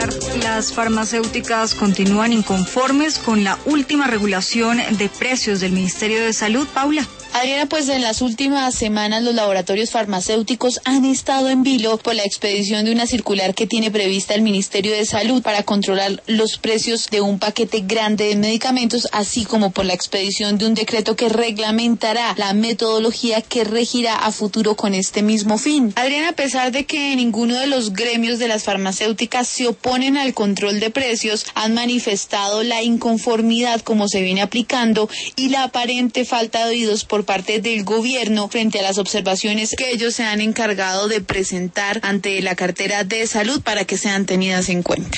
Pilar, las farmacéuticas continúan inconformes con la última regulación de precios del Ministerio de Salud. Paula. Adriana, pues en las últimas semanas los laboratorios farmacéuticos han estado en vilo por la expedición de una circular que tiene prevista el Ministerio de Salud para controlar los precios de un paquete grande de medicamentos, así como por la expedición de un decreto que reglamentará la metodología que regirá a futuro con este mismo fin. Adriana, a pesar de que ninguno de los gremios de las farmacéuticas se oponen al control de precios, han manifestado la inconformidad como se viene aplicando y la aparente falta de oídos por parte del gobierno frente a las observaciones que ellos se han encargado de presentar ante la cartera de salud para que sean tenidas en cuenta.